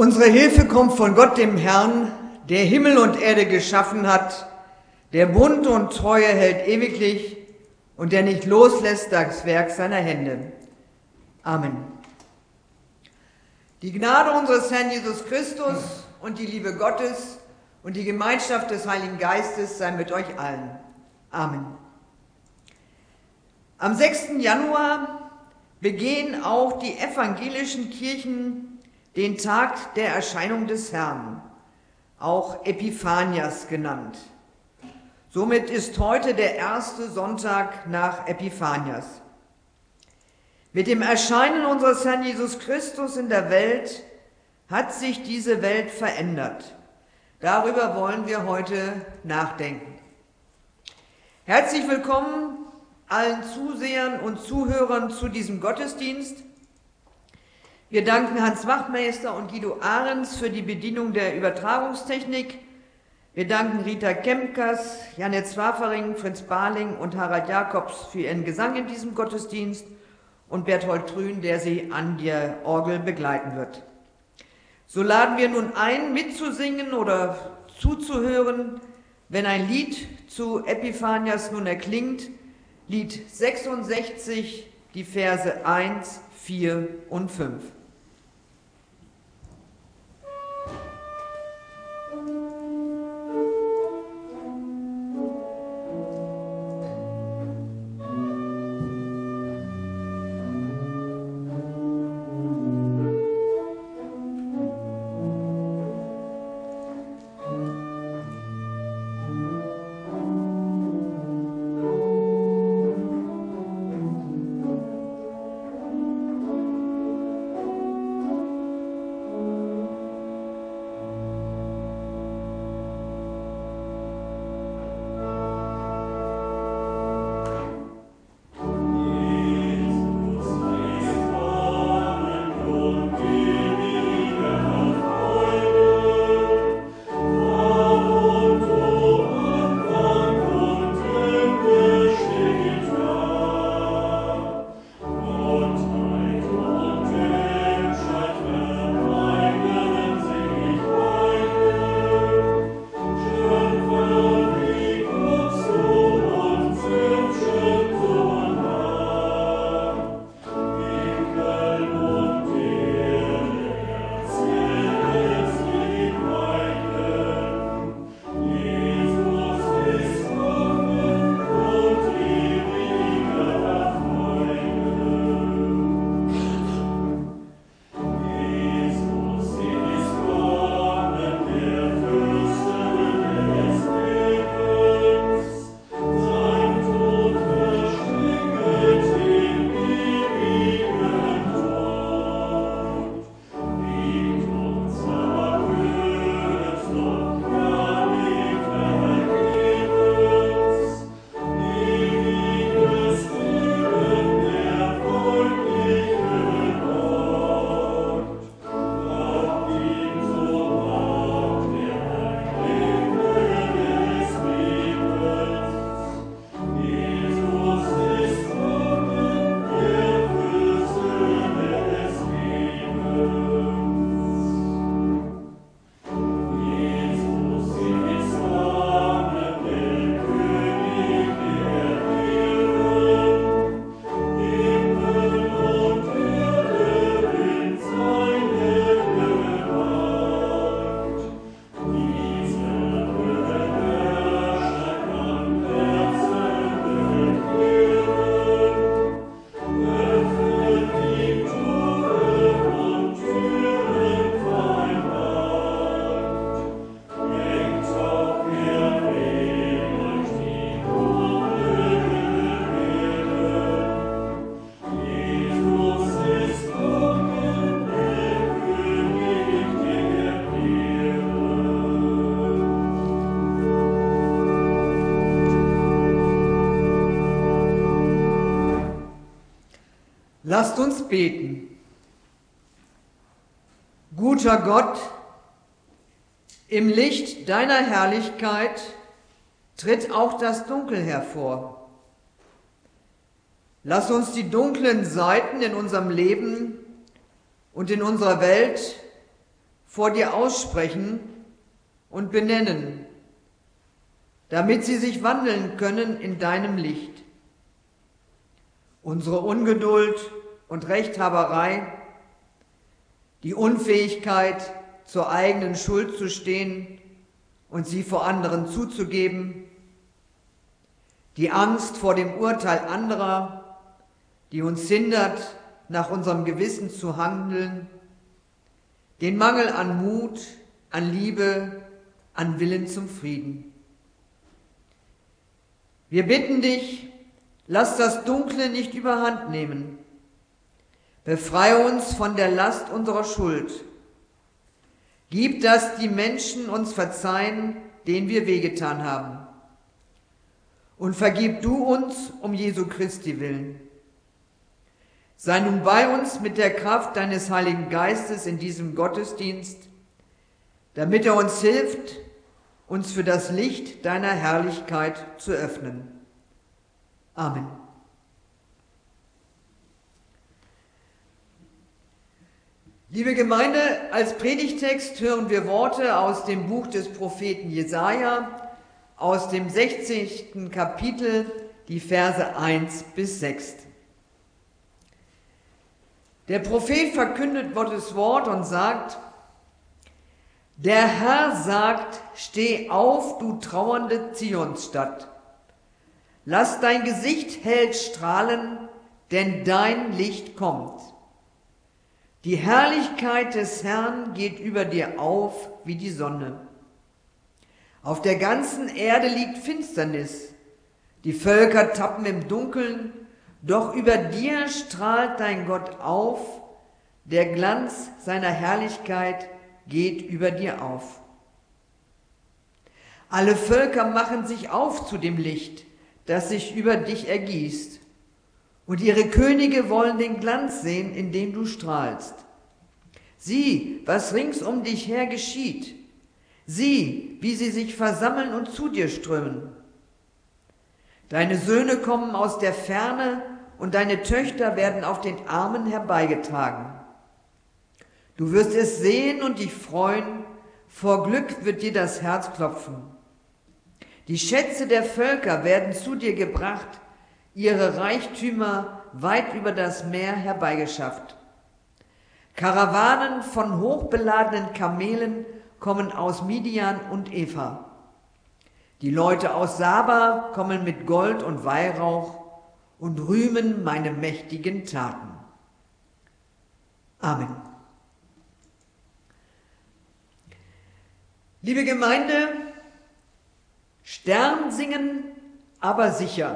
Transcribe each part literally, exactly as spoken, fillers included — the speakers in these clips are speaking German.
Unsere Hilfe kommt von Gott, dem Herrn, der Himmel und Erde geschaffen hat, der Bund und Treue hält ewiglich und der nicht loslässt das Werk seiner Hände. Amen. Die Gnade unseres Herrn Jesus Christus und die Liebe Gottes und die Gemeinschaft des Heiligen Geistes sei mit euch allen. Amen. Am sechsten Januar begehen auch die evangelischen Kirchen den Tag der Erscheinung des Herrn, auch Epiphanias genannt. Somit ist heute der erste Sonntag nach Epiphanias. Mit dem Erscheinen unseres Herrn Jesus Christus in der Welt hat sich diese Welt verändert. Darüber wollen wir heute nachdenken. Herzlich willkommen allen Zusehern und Zuhörern zu diesem Gottesdienst. Wir danken Hans Wachtmeister und Guido Ahrens für die Bedienung der Übertragungstechnik. Wir danken Rita Kemkers, Janet Zwafering, Fritz Barling und Harald Jakobs für ihren Gesang in diesem Gottesdienst und Berthold Trün, der sie an der Orgel begleiten wird. So laden wir nun ein, mitzusingen oder zuzuhören, wenn ein Lied zu Epiphanias nun erklingt, Lied sechsundsechzig, die Verse eins, vier und fünf. Lasst uns beten. Guter Gott, im Licht deiner Herrlichkeit tritt auch das Dunkel hervor. Lass uns die dunklen Seiten in unserem Leben und in unserer Welt vor dir aussprechen und benennen, damit sie sich wandeln können in deinem Licht. Unsere Ungeduld und Rechthaberei, die Unfähigkeit, zur eigenen Schuld zu stehen und sie vor anderen zuzugeben, die Angst vor dem Urteil anderer, die uns hindert, nach unserem Gewissen zu handeln, den Mangel an Mut, an Liebe, an Willen zum Frieden. Wir bitten dich, lass das Dunkle nicht überhand nehmen. Befreie uns von der Last unserer Schuld. Gib, dass die Menschen uns verzeihen, denen wir wehgetan haben. Und vergib du uns um Jesu Christi willen. Sei nun bei uns mit der Kraft deines Heiligen Geistes in diesem Gottesdienst, damit er uns hilft, uns für das Licht deiner Herrlichkeit zu öffnen. Amen. Liebe Gemeinde, als Predigtext hören wir Worte aus dem Buch des Propheten Jesaja, aus dem sechzehnten Kapitel, die Verse eins bis sechs. Der Prophet verkündet Gottes Wort und sagt: Der Herr sagt, steh auf, du trauernde Zionsstadt. Lass dein Gesicht hell strahlen, denn dein Licht kommt. Die Herrlichkeit des Herrn geht über dir auf wie die Sonne. Auf der ganzen Erde liegt Finsternis. Die Völker tappen im Dunkeln, doch über dir strahlt dein Gott auf. Der Glanz seiner Herrlichkeit geht über dir auf. Alle Völker machen sich auf zu dem Licht, das sich über dich ergießt. Und ihre Könige wollen den Glanz sehen, in dem du strahlst. Sieh, was rings um dich her geschieht. Sieh, wie sie sich versammeln und zu dir strömen. Deine Söhne kommen aus der Ferne und deine Töchter werden auf den Armen herbeigetragen. Du wirst es sehen und dich freuen, vor Glück wird dir das Herz klopfen. Die Schätze der Völker werden zu dir gebracht, ihre Reichtümer weit über das Meer herbeigeschafft. Karawanen von hochbeladenen Kamelen kommen aus Midian und Epha. Die Leute aus Saba kommen mit Gold und Weihrauch und rühmen meine mächtigen Taten. Amen. Liebe Gemeinde, Stern singen, aber sicher.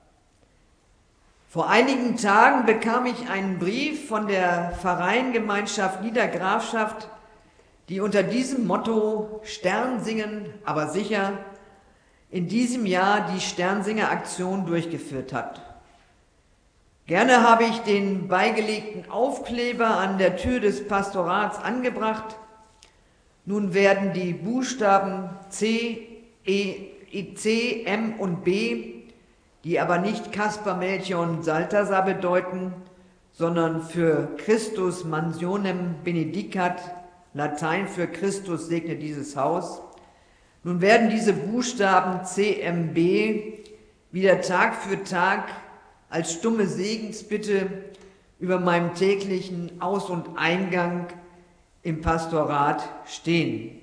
Vor einigen Tagen bekam ich einen Brief von der Pfarreiengemeinschaft Niedergrafschaft, die unter diesem Motto Stern singen, aber sicher in diesem Jahr die Sternsinger-Aktion durchgeführt hat. Gerne habe ich den beigelegten Aufkleber an der Tür des Pastorats angebracht. Nun werden die Buchstaben C, E, C, M und B, die aber nicht Kaspar, Melchior und Salthasar bedeuten, sondern für Christus mansionem benedicat, Latein für Christus segne dieses Haus. Nun werden diese Buchstaben C M B wieder Tag für Tag als stumme Segensbitte über meinem täglichen Aus- und Eingang im Pastorat stehen.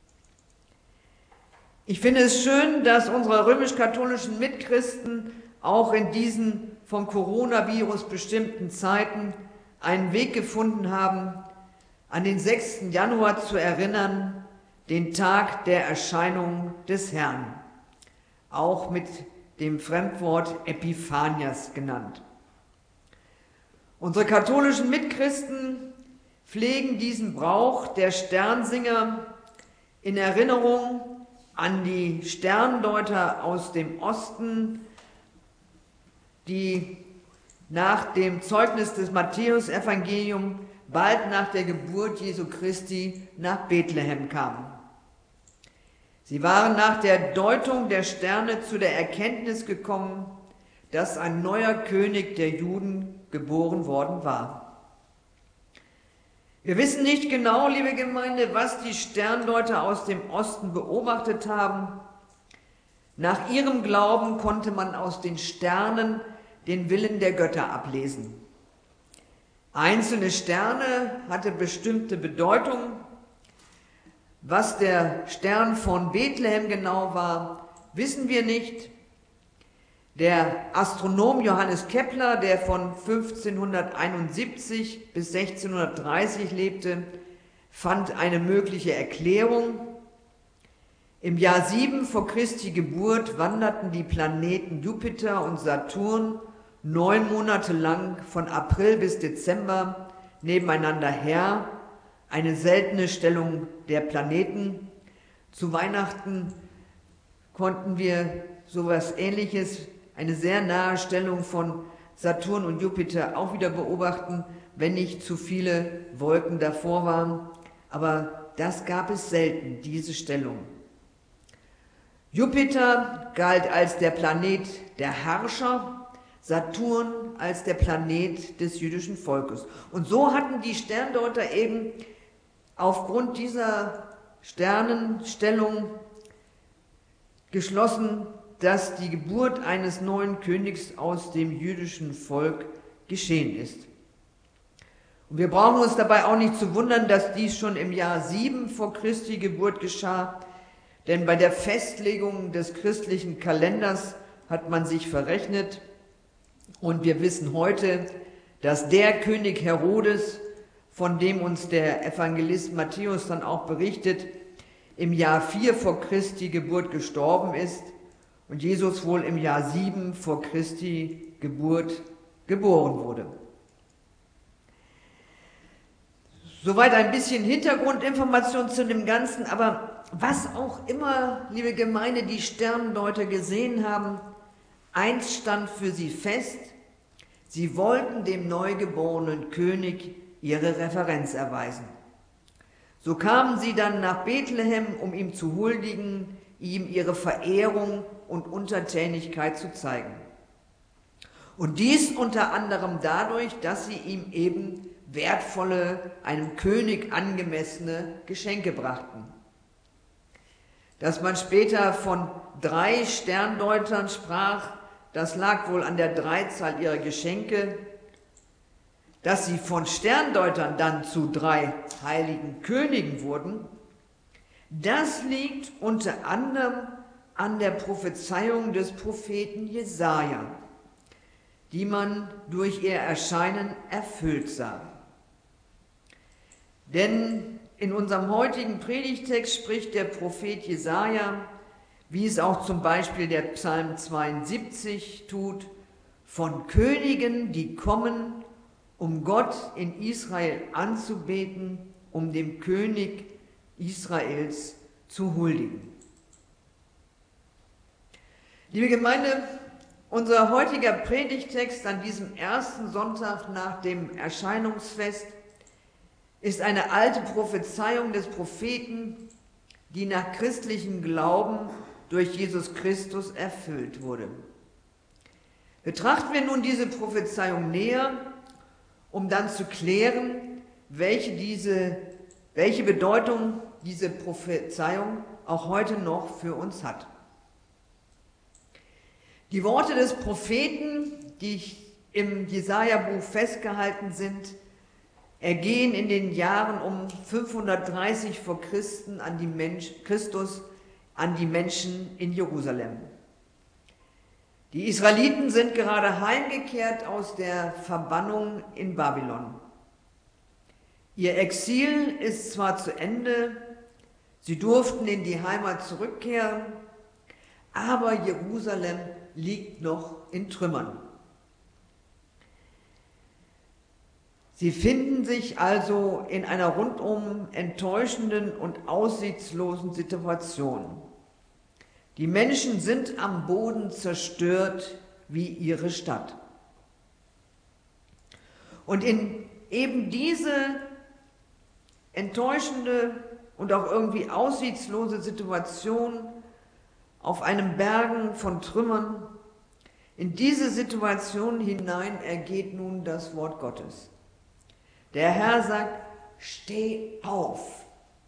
Ich finde es schön, dass unsere römisch-katholischen Mitchristen auch in diesen vom Coronavirus bestimmten Zeiten einen Weg gefunden haben, an den sechsten Januar zu erinnern, den Tag der Erscheinung des Herrn, auch mit dem Fremdwort Epiphanias genannt. Unsere katholischen Mitchristen pflegen diesen Brauch der Sternsinger in Erinnerung an die Sterndeuter aus dem Osten, die nach dem Zeugnis des Matthäusevangeliums bald nach der Geburt Jesu Christi nach Bethlehem kamen. Sie waren nach der Deutung der Sterne zu der Erkenntnis gekommen, dass ein neuer König der Juden geboren worden war. Wir wissen nicht genau, liebe Gemeinde, was die Sterndeuter aus dem Osten beobachtet haben. Nach ihrem Glauben konnte man aus den Sternen den Willen der Götter ablesen. Einzelne Sterne hatte bestimmte Bedeutung. Was der Stern von Bethlehem genau war, wissen wir nicht. Der Astronom Johannes Kepler, der von fünfzehnhunderteinundsiebzig bis sechzehnhundertdreißig lebte, fand eine mögliche Erklärung. Im Jahr sieben vor Christi Geburt wanderten die Planeten Jupiter und Saturn neun Monate lang von April bis Dezember nebeneinander her, eine seltene Stellung der Planeten. Zu Weihnachten konnten wir sowas Ähnliches, eine sehr nahe Stellung von Saturn und Jupiter auch wieder beobachten, wenn nicht zu viele Wolken davor waren. Aber das gab es selten, diese Stellung. Jupiter galt als der Planet der Herrscher, Saturn als der Planet des jüdischen Volkes. Und so hatten die Sterndeuter eben aufgrund dieser Sternenstellung geschlossen, dass die Geburt eines neuen Königs aus dem jüdischen Volk geschehen ist. Und wir brauchen uns dabei auch nicht zu wundern, dass dies schon im Jahr sieben vor Christi Geburt geschah, denn bei der Festlegung des christlichen Kalenders hat man sich verrechnet. Und wir wissen heute, dass der König Herodes, von dem uns der Evangelist Matthäus dann auch berichtet, im Jahr vier vor Christi Geburt gestorben ist und Jesus wohl im Jahr sieben vor Christi Geburt geboren wurde. Soweit ein bisschen Hintergrundinformation zu dem Ganzen, aber was auch immer, liebe Gemeinde, die Sterndeuter gesehen haben, eins stand für sie fest: Sie wollten dem neugeborenen König ihre Referenz erweisen. So kamen sie dann nach Bethlehem, um ihm zu huldigen, ihm ihre Verehrung und Untertänigkeit zu zeigen. Und dies unter anderem dadurch, dass sie ihm eben wertvolle, einem König angemessene Geschenke brachten. Dass man später von drei Sterndeutern sprach, das lag wohl an der Dreizahl ihrer Geschenke. Dass sie von Sterndeutern dann zu drei heiligen Königen wurden, das liegt unter anderem an der Prophezeiung des Propheten Jesaja, die man durch ihr Erscheinen erfüllt sah. Denn in unserem heutigen Predigtext spricht der Prophet Jesaja, wie es auch zum Beispiel der Psalm zweiundsiebzig tut, von Königen, die kommen, um Gott in Israel anzubeten, um dem König Israels zu huldigen. Liebe Gemeinde, unser heutiger Predigtext an diesem ersten Sonntag nach dem Erscheinungsfest ist eine alte Prophezeiung des Propheten, die nach christlichem Glauben durch Jesus Christus erfüllt wurde. Betrachten wir nun diese Prophezeiung näher, um dann zu klären, welche, diese, welche Bedeutung diese Prophezeiung auch heute noch für uns hat. Die Worte des Propheten, die im Jesaja-Buch festgehalten sind, ergehen in den Jahren um fünfhundertdreißig vor Christen an die Mensch, Christus an die Menschen in Jerusalem. Die Israeliten sind gerade heimgekehrt aus der Verbannung in Babylon. Ihr Exil ist zwar zu Ende, sie durften in die Heimat zurückkehren, aber Jerusalem liegt noch in Trümmern. Sie finden sich also in einer rundum enttäuschenden und aussichtslosen Situation. Die Menschen sind am Boden zerstört wie ihre Stadt. Und in eben diese enttäuschende und auch irgendwie aussichtslose Situation auf einem Bergen von Trümmern, in diese Situation hinein ergeht nun das Wort Gottes. Der Herr sagt: steh auf.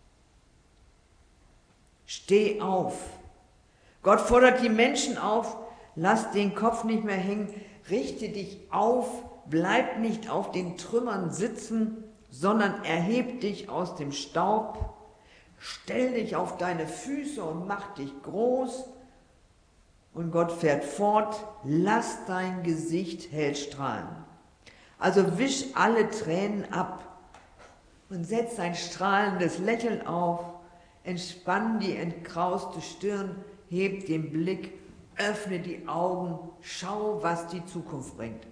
Steh auf. Gott fordert die Menschen auf, lass den Kopf nicht mehr hängen, richte dich auf, bleib nicht auf den Trümmern sitzen, sondern erheb dich aus dem Staub, stell dich auf deine Füße und mach dich groß. Und Gott fährt fort, lass dein Gesicht hell strahlen. Also wisch alle Tränen ab und setz ein strahlendes Lächeln auf, entspann die entkrauste Stirn, heb den Blick, öffne die Augen, schau, was die Zukunft bringt.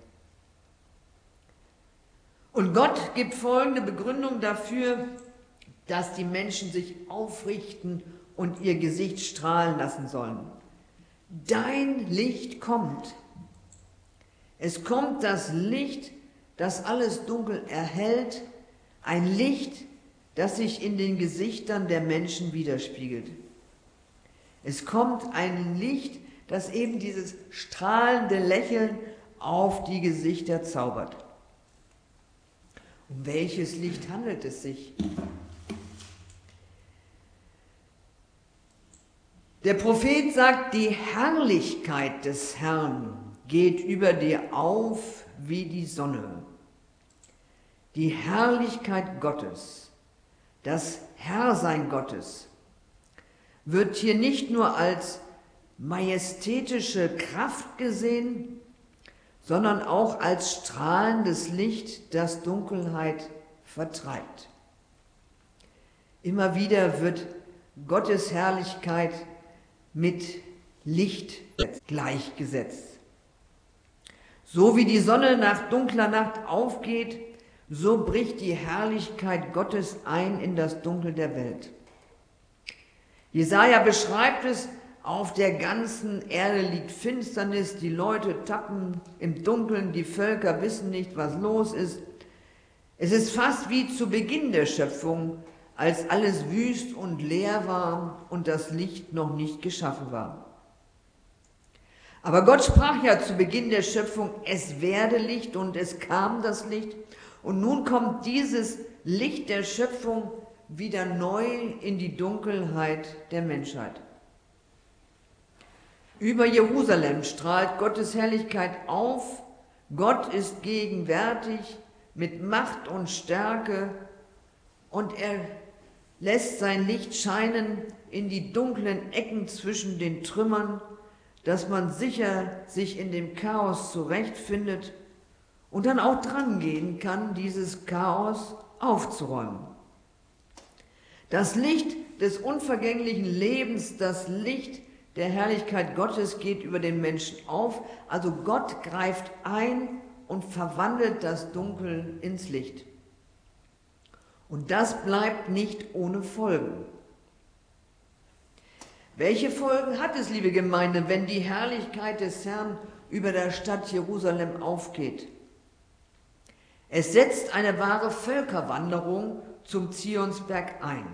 Und Gott gibt folgende Begründung dafür, dass die Menschen sich aufrichten und ihr Gesicht strahlen lassen sollen. Dein Licht kommt. Es kommt das Licht, das alles dunkel erhellt, ein Licht, das sich in den Gesichtern der Menschen widerspiegelt. Es kommt ein Licht, das eben dieses strahlende Lächeln auf die Gesichter zaubert. Um welches Licht handelt es sich? Der Prophet sagt, die Herrlichkeit des Herrn geht über dir auf wie die Sonne. Die Herrlichkeit Gottes, das Herrsein Gottes, wird hier nicht nur als majestätische Kraft gesehen, sondern auch als strahlendes Licht, das Dunkelheit vertreibt. Immer wieder wird Gottes Herrlichkeit mit Licht gleichgesetzt. So wie die Sonne nach dunkler Nacht aufgeht, so bricht die Herrlichkeit Gottes ein in das Dunkel der Welt. Jesaja beschreibt es, auf der ganzen Erde liegt Finsternis, die Leute tappen im Dunkeln, die Völker wissen nicht, was los ist. Es ist fast wie zu Beginn der Schöpfung, als alles wüst und leer war und das Licht noch nicht geschaffen war. Aber Gott sprach ja zu Beginn der Schöpfung, es werde Licht und es kam das Licht. Und nun kommt dieses Licht der Schöpfung wieder neu in die Dunkelheit der Menschheit. Über Jerusalem strahlt Gottes Herrlichkeit auf. Gott ist gegenwärtig mit Macht und Stärke und er lässt sein Licht scheinen in die dunklen Ecken zwischen den Trümmern, dass man sicher sich in dem Chaos zurechtfindet und dann auch drangehen kann, dieses Chaos aufzuräumen. Das Licht des unvergänglichen Lebens, das Licht der Herrlichkeit Gottes geht über den Menschen auf. Also Gott greift ein und verwandelt das Dunkel ins Licht. Und das bleibt nicht ohne Folgen. Welche Folgen hat es, liebe Gemeinde, wenn die Herrlichkeit des Herrn über der Stadt Jerusalem aufgeht? Es setzt eine wahre Völkerwanderung zum Zionsberg ein.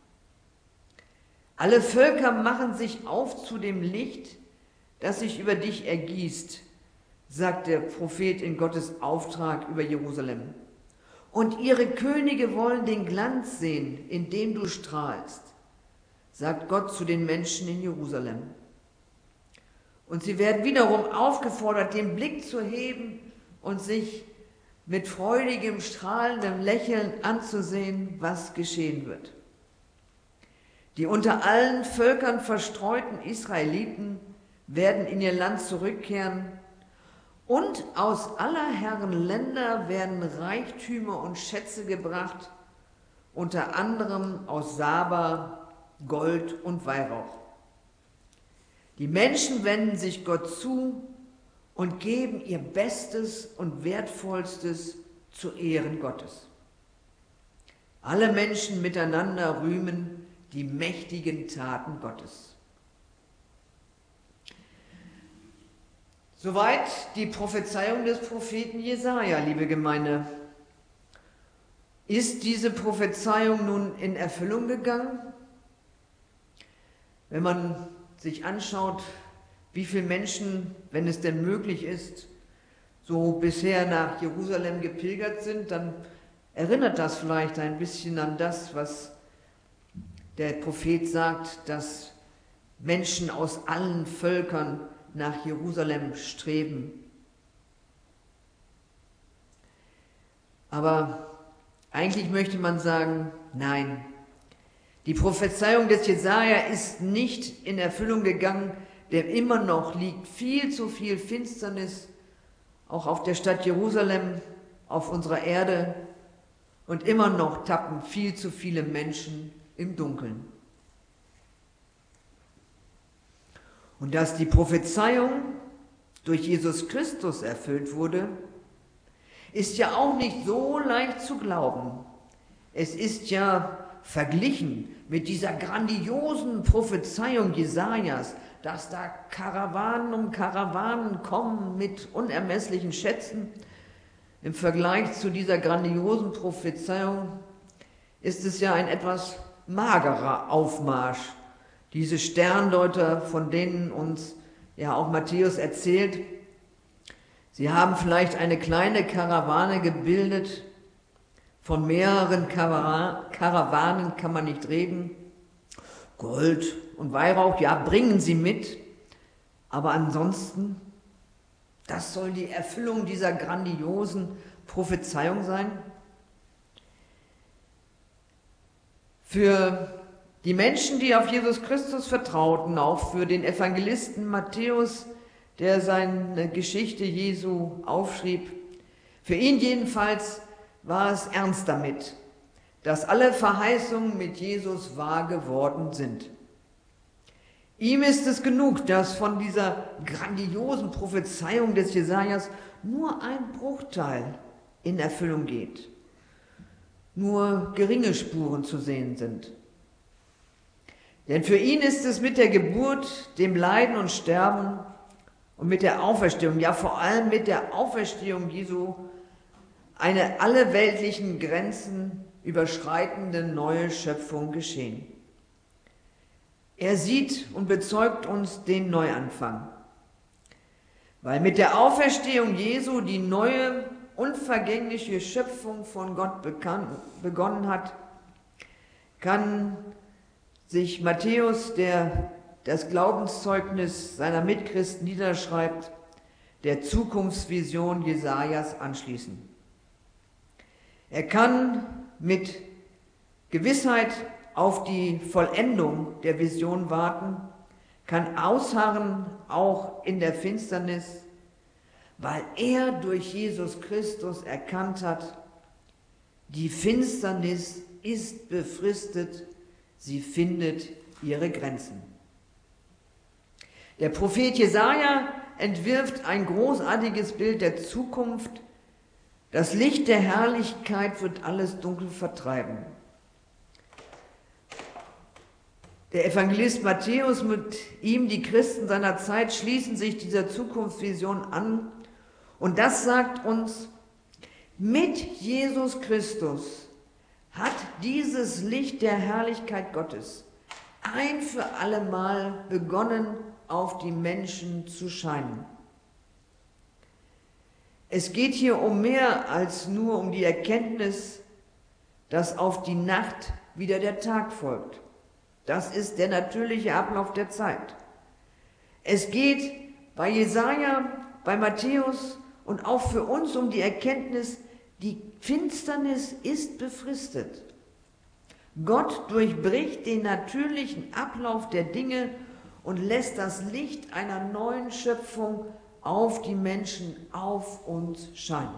Alle Völker machen sich auf zu dem Licht, das sich über dich ergießt, sagt der Prophet in Gottes Auftrag über Jerusalem. Und ihre Könige wollen den Glanz sehen, in dem du strahlst, sagt Gott zu den Menschen in Jerusalem. Und sie werden wiederum aufgefordert, den Blick zu heben und sich mit freudigem, strahlendem Lächeln anzusehen, was geschehen wird. Die unter allen Völkern verstreuten Israeliten werden in ihr Land zurückkehren und aus aller Herren Länder werden Reichtümer und Schätze gebracht, unter anderem aus Saba, Gold und Weihrauch. Die Menschen wenden sich Gott zu und geben ihr Bestes und Wertvollstes zu Ehren Gottes. Alle Menschen miteinander rühmen die mächtigen Taten Gottes. Soweit die Prophezeiung des Propheten Jesaja, liebe Gemeinde. Ist diese Prophezeiung nun in Erfüllung gegangen? Wenn man sich anschaut, wie viele Menschen, wenn es denn möglich ist, so bisher nach Jerusalem gepilgert sind, dann erinnert das vielleicht ein bisschen an das, was der Prophet sagt, dass Menschen aus allen Völkern nach Jerusalem streben. Aber eigentlich möchte man sagen, nein, die Prophezeiung des Jesaja ist nicht in Erfüllung gegangen, denn immer noch liegt viel zu viel Finsternis auch auf der Stadt Jerusalem, auf unserer Erde, und immer noch tappen viel zu viele Menschen im Dunkeln. Und dass die Prophezeiung durch Jesus Christus erfüllt wurde, ist ja auch nicht so leicht zu glauben. Es ist ja verglichen mit dieser grandiosen Prophezeiung Jesajas, dass da Karawanen um Karawanen kommen mit unermesslichen Schätzen. Im Vergleich zu dieser grandiosen Prophezeiung ist es ja ein etwas magerer Aufmarsch. Diese Sterndeuter, von denen uns ja auch Matthäus erzählt, sie haben vielleicht eine kleine Karawane gebildet. Von mehreren Karawanen kann man nicht reden. Gold und Weihrauch, ja, bringen sie mit. Aber ansonsten, das soll die Erfüllung dieser grandiosen Prophezeiung sein. Für die Menschen, die auf Jesus Christus vertrauten, auch für den Evangelisten Matthäus, der seine Geschichte Jesu aufschrieb, für ihn jedenfalls war es ernst damit, dass alle Verheißungen mit Jesus wahr geworden sind. Ihm ist es genug, dass von dieser grandiosen Prophezeiung des Jesajas nur ein Bruchteil in Erfüllung geht, nur geringe Spuren zu sehen sind. Denn für ihn ist es mit der Geburt, dem Leiden und Sterben und mit der Auferstehung, ja vor allem mit der Auferstehung Jesu, eine alle weltlichen Grenzen überschreitende neue Schöpfung geschehen. Er sieht und bezeugt uns den Neuanfang, weil mit der Auferstehung Jesu die neue, unvergängliche Schöpfung von Gott bekannt, begonnen hat, kann sich Matthäus, der das Glaubenszeugnis seiner Mitchristen niederschreibt, der Zukunftsvision Jesajas anschließen. Er kann mit Gewissheit auf die Vollendung der Vision warten, kann ausharren auch in der Finsternis, weil er durch Jesus Christus erkannt hat, die Finsternis ist befristet, sie findet ihre Grenzen. Der Prophet Jesaja entwirft ein großartiges Bild der Zukunft. Das Licht der Herrlichkeit wird alles Dunkel vertreiben. Der Evangelist Matthäus, mit ihm die Christen seiner Zeit, schließen sich dieser Zukunftsvision an. Und das sagt uns, mit Jesus Christus hat dieses Licht der Herrlichkeit Gottes ein für allemal begonnen, auf die Menschen zu scheinen. Es geht hier um mehr als nur um die Erkenntnis, dass auf die Nacht wieder der Tag folgt. Das ist der natürliche Ablauf der Zeit. Es geht bei Jesaja, bei Matthäus und auch für uns um die Erkenntnis, die Finsternis ist befristet. Gott durchbricht den natürlichen Ablauf der Dinge und lässt das Licht einer neuen Schöpfung auf die Menschen, auf uns scheinen.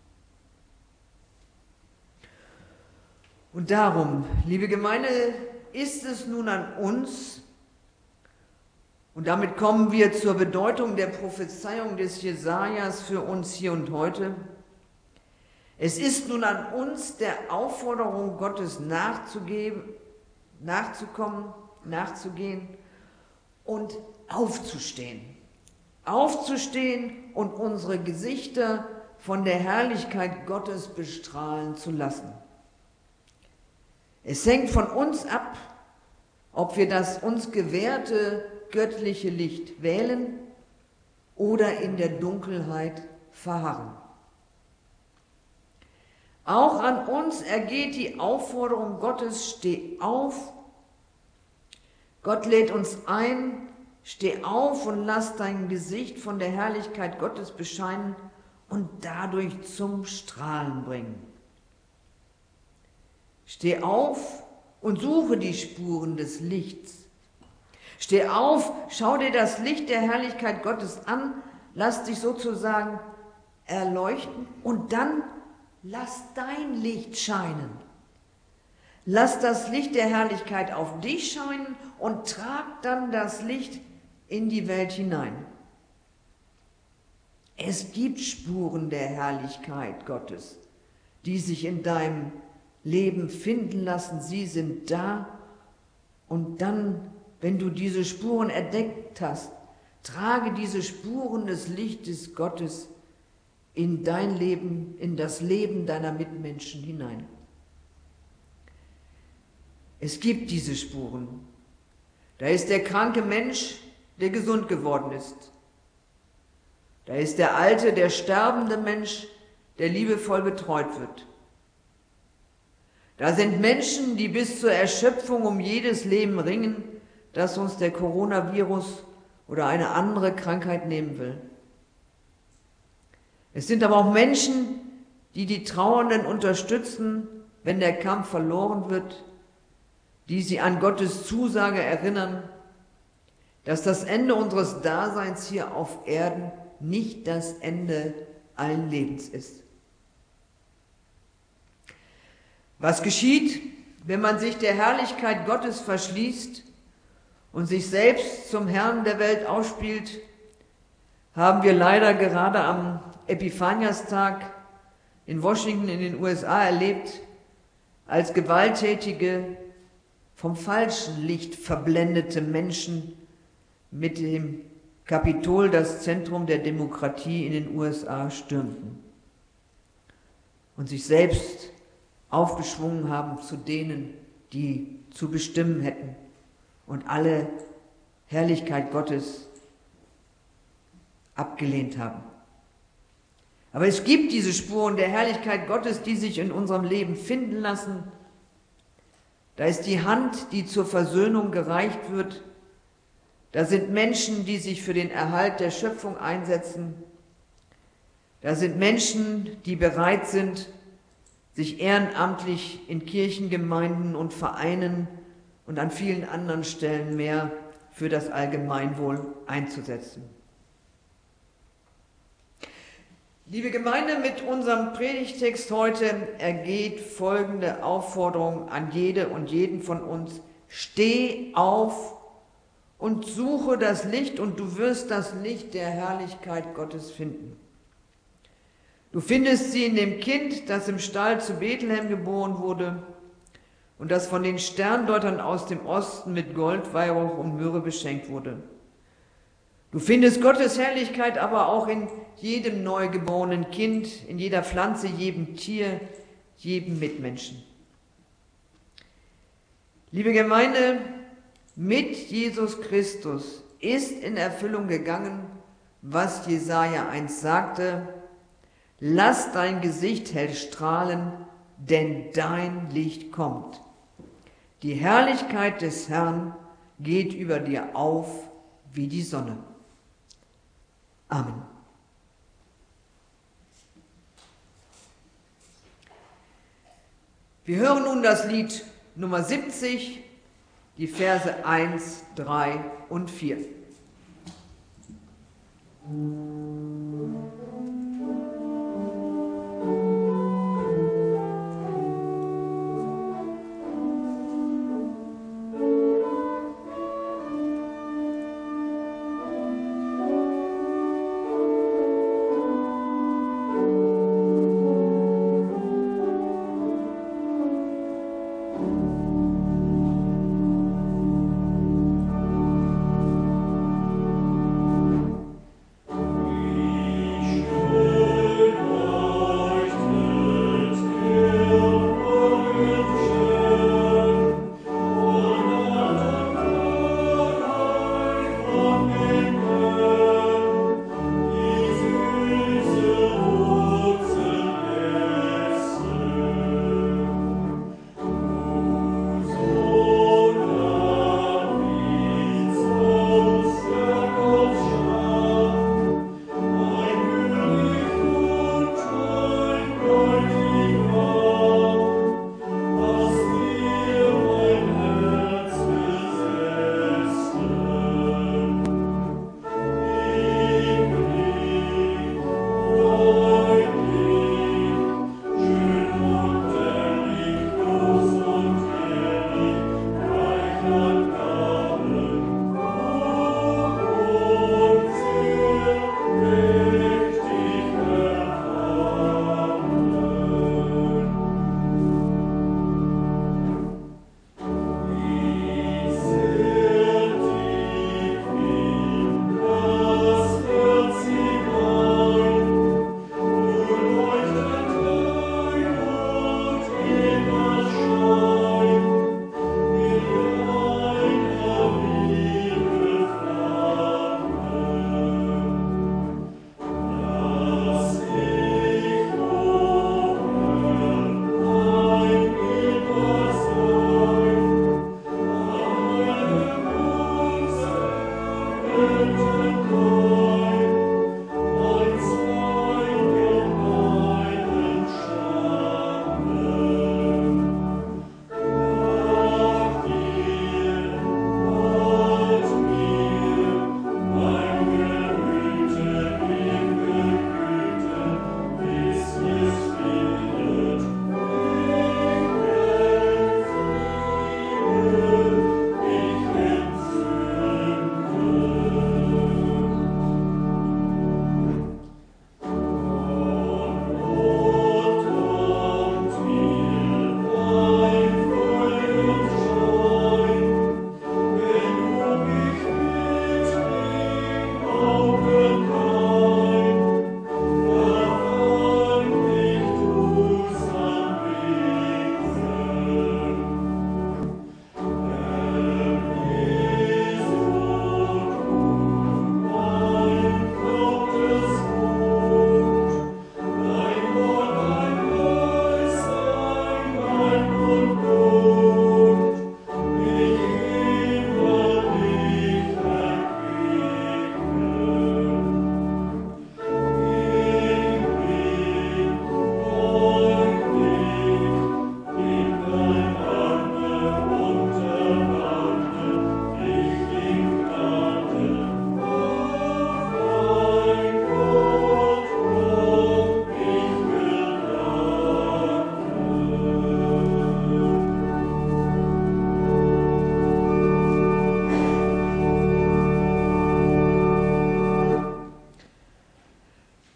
Und darum, liebe Gemeinde, ist es nun an uns, und damit kommen wir zur Bedeutung der Prophezeiung des Jesajas für uns hier und heute. Es ist nun an uns, der Aufforderung Gottes nachzugeben, nachzukommen, nachzugehen und aufzustehen. Aufzustehen und unsere Gesichter von der Herrlichkeit Gottes bestrahlen zu lassen. Es hängt von uns ab, ob wir das uns gewährte göttliche Licht wählen oder in der Dunkelheit verharren. Auch an uns ergeht die Aufforderung Gottes, steh auf. Gott lädt uns ein, steh auf und lass dein Gesicht von der Herrlichkeit Gottes bescheinen und dadurch zum Strahlen bringen. Steh auf und suche die Spuren des Lichts. Steh auf, schau dir das Licht der Herrlichkeit Gottes an, lass dich sozusagen erleuchten und dann lass dein Licht scheinen. Lass das Licht der Herrlichkeit auf dich scheinen und trag dann das Licht in die Welt hinein. Es gibt Spuren der Herrlichkeit Gottes, die sich in deinem Leben finden lassen. Sie sind da und dann, wenn du diese Spuren entdeckt hast, trage diese Spuren des Lichtes Gottes in dein Leben, in das Leben deiner Mitmenschen hinein. Es gibt diese Spuren. Da ist der kranke Mensch, der gesund geworden ist. Da ist der alte, der sterbende Mensch, der liebevoll betreut wird. Da sind Menschen, die bis zur Erschöpfung um jedes Leben ringen, das uns der Coronavirus oder eine andere Krankheit nehmen will. Es sind aber auch Menschen, die die Trauernden unterstützen, wenn der Kampf verloren wird, die sie an Gottes Zusage erinnern, dass das Ende unseres Daseins hier auf Erden nicht das Ende allen Lebens ist. Was geschieht, wenn man sich der Herrlichkeit Gottes verschließt und sich selbst zum Herrn der Welt ausspielt, haben wir leider gerade am Epiphaniastag in Washington in den U S A erlebt, als gewalttätige, vom falschen Licht verblendete Menschen mit dem Kapitol, das Zentrum der Demokratie in den U S A, stürmten und sich selbst aufgeschwungen haben zu denen, die zu bestimmen hätten und alle Herrlichkeit Gottes abgelehnt haben. Aber es gibt diese Spuren der Herrlichkeit Gottes, die sich in unserem Leben finden lassen. Da ist die Hand, die zur Versöhnung gereicht wird. Da sind Menschen, die sich für den Erhalt der Schöpfung einsetzen. Da sind Menschen, die bereit sind, sich ehrenamtlich in Kirchengemeinden und Vereinen und an vielen anderen Stellen mehr für das Allgemeinwohl einzusetzen. Liebe Gemeinde, mit unserem Predigtext heute ergeht folgende Aufforderung an jede und jeden von uns: Steh auf und suche das Licht, und du wirst das Licht der Herrlichkeit Gottes finden. Du findest sie in dem Kind, das im Stall zu Bethlehem geboren wurde und das von den Sterndeutern aus dem Osten mit Gold, Weihrauch und Myrrhe beschenkt wurde. Du findest Gottes Herrlichkeit aber auch in jedem neugeborenen Kind, in jeder Pflanze, jedem Tier, jedem Mitmenschen. Liebe Gemeinde, mit Jesus Christus ist in Erfüllung gegangen, was Jesaja einst sagte: Lass dein Gesicht hell strahlen, denn dein Licht kommt. Die Herrlichkeit des Herrn geht über dir auf wie die Sonne. Amen. Wir hören nun das Lied Nummer siebzig, die Verse eins, drei und vier.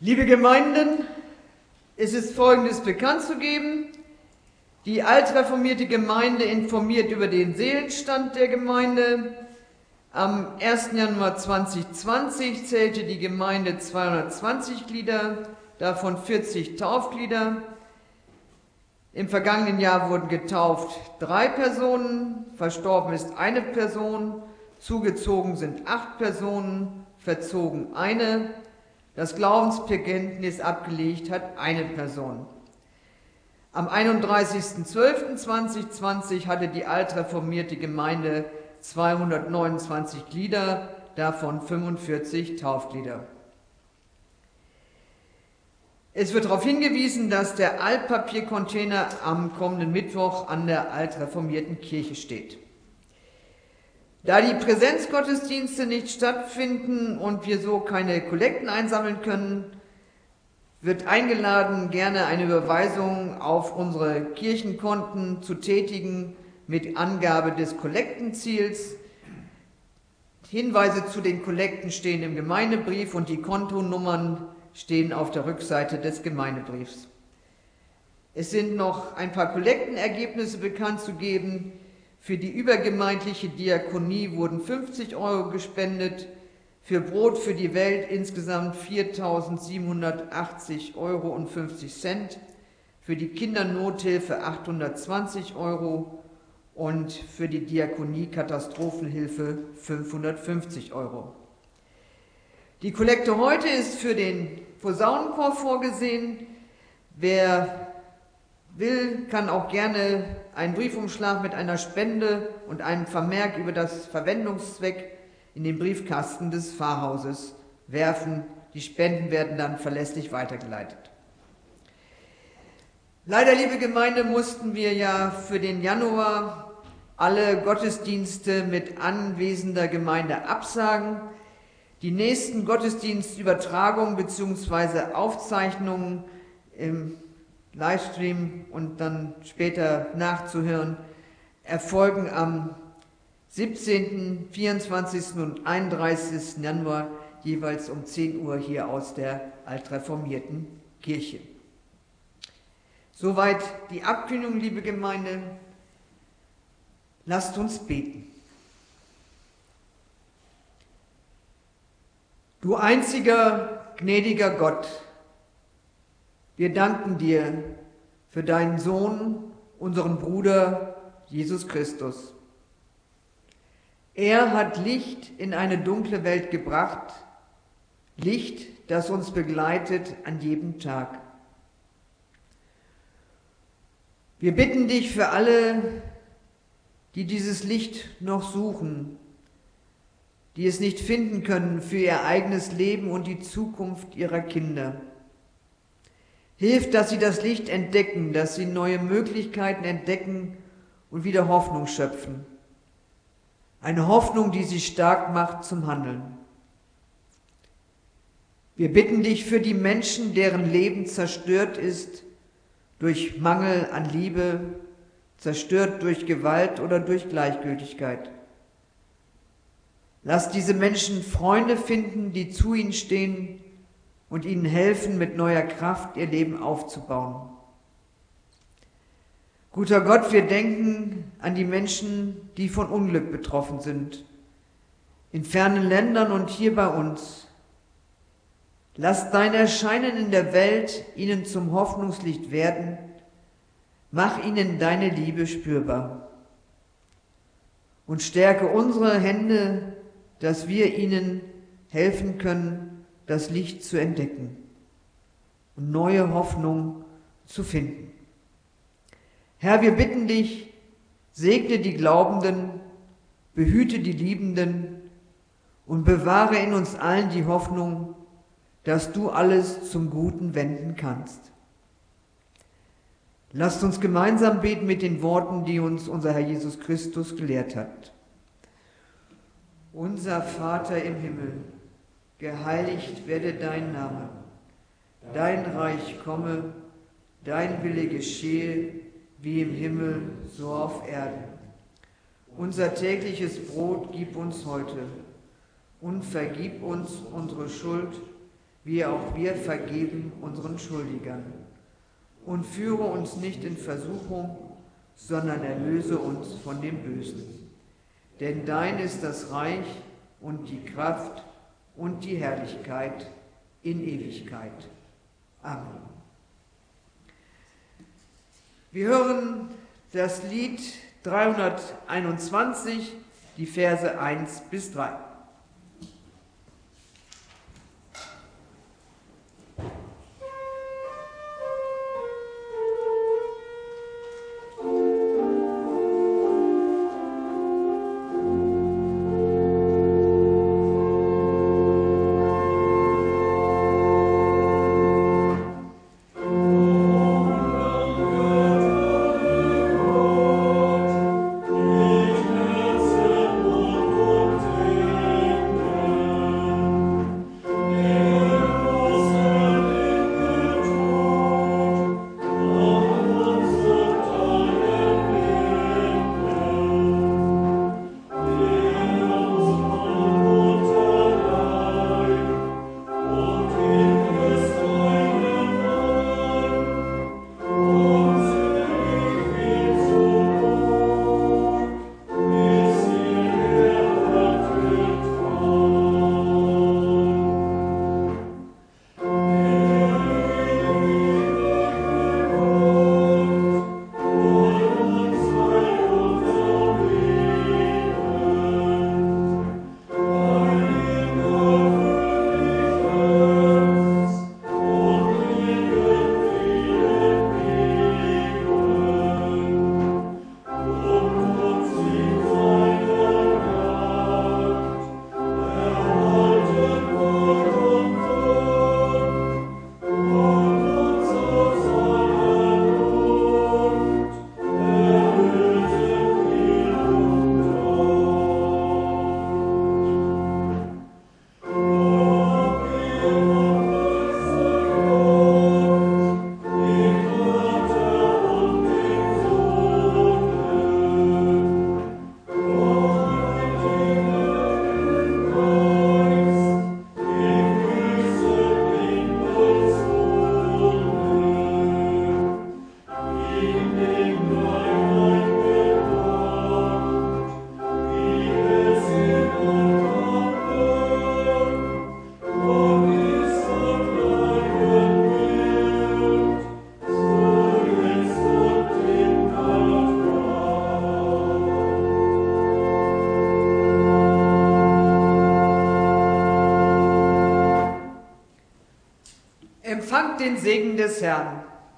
Liebe Gemeinden, es ist Folgendes bekannt zu geben. Die altreformierte Gemeinde informiert über den Seelenstand der Gemeinde. Am ersten Januar zweitausendzwanzig zählte die Gemeinde zweihundertzwanzig Glieder, davon vierzig Taufglieder. Im vergangenen Jahr wurden getauft drei Personen, verstorben ist eine Person, zugezogen sind acht Personen, verzogen eine. Das Glaubensbekenntnis abgelegt hat eine Person. Am einunddreißigsten zwölften zweitausendzwanzig hatte die altreformierte Gemeinde zweihundertneunundzwanzig Glieder, davon fünfundvierzig Taufglieder. Es wird darauf hingewiesen, dass der Altpapiercontainer am kommenden Mittwoch an der altreformierten Kirche steht. Da die Präsenzgottesdienste nicht stattfinden und wir so keine Kollekten einsammeln können, wird eingeladen, gerne eine Überweisung auf unsere Kirchenkonten zu tätigen mit Angabe des Kollektenziels. Hinweise zu den Kollekten stehen im Gemeindebrief und die Kontonummern stehen auf der Rückseite des Gemeindebriefs. Es sind noch ein paar Kollektenergebnisse bekannt zu geben. Für die übergemeindliche Diakonie wurden fünfzig Euro gespendet, für Brot für die Welt insgesamt viertausendsiebenhundertachtzig Euro und fünfzig Cent, für die Kindernothilfe achthundertzwanzig Euro und für die Diakonie Katastrophenhilfe fünfhundertfünfzig Euro. Die Kollekte heute ist für den Posaunenchor vorgesehen. Wer will, kann auch gerne einen Briefumschlag mit einer Spende und einem Vermerk über das Verwendungszweck in den Briefkasten des Pfarrhauses werfen. Die Spenden werden dann verlässlich weitergeleitet. Leider, liebe Gemeinde, mussten wir ja für den Januar alle Gottesdienste mit anwesender Gemeinde absagen. Die nächsten Gottesdienstübertragungen bzw. Aufzeichnungen im Livestream und dann später nachzuhören erfolgen am siebzehnten, vierundzwanzigsten und einunddreißigsten Januar jeweils um zehn Uhr hier aus der altreformierten Kirche. Soweit die Abkündigung, liebe Gemeinde. Lasst uns beten. Du einziger, gnädiger Gott, wir danken dir für deinen Sohn, unseren Bruder Jesus Christus. Er hat Licht in eine dunkle Welt gebracht, Licht, das uns begleitet an jedem Tag. Wir bitten dich für alle, die dieses Licht noch suchen, die es nicht finden können für ihr eigenes Leben und die Zukunft ihrer Kinder. Hilf, dass sie das Licht entdecken, dass sie neue Möglichkeiten entdecken und wieder Hoffnung schöpfen. Eine Hoffnung, die sie stark macht zum Handeln. Wir bitten dich für die Menschen, deren Leben zerstört ist durch Mangel an Liebe, zerstört durch Gewalt oder durch Gleichgültigkeit. Lass diese Menschen Freunde finden, die zu ihnen stehen und ihnen helfen, mit neuer Kraft ihr Leben aufzubauen. Guter Gott, wir denken an die Menschen, die von Unglück betroffen sind, in fernen Ländern und hier bei uns. Lass dein Erscheinen in der Welt ihnen zum Hoffnungslicht werden. Mach ihnen deine Liebe spürbar. Und stärke unsere Hände, dass wir ihnen helfen können, das Licht zu entdecken und neue Hoffnung zu finden. Herr, wir bitten dich, segne die Glaubenden, behüte die Liebenden und bewahre in uns allen die Hoffnung, dass du alles zum Guten wenden kannst. Lasst uns gemeinsam beten mit den Worten, die uns unser Herr Jesus Christus gelehrt hat. Unser Vater im Himmel, geheiligt werde dein Name. Dein Reich komme, dein Wille geschehe, wie im Himmel, so auf Erden. Unser tägliches Brot gib uns heute und vergib uns unsere Schuld, wie auch wir vergeben unseren Schuldigern. Und führe uns nicht in Versuchung, sondern erlöse uns von dem Bösen. Denn dein ist das Reich und die Kraft und die Herrlichkeit in Ewigkeit. Amen. Wir hören das Lied dreihunderteinundzwanzig, die Verse eins bis drei. Empfangt den Segen des Herrn.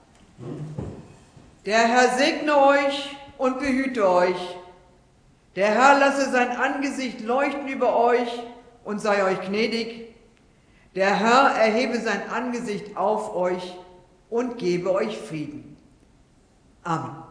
Der Herr segne euch und behüte euch. Der Herr lasse sein Angesicht leuchten über euch und sei euch gnädig. Der Herr erhebe sein Angesicht auf euch und gebe euch Frieden. Amen.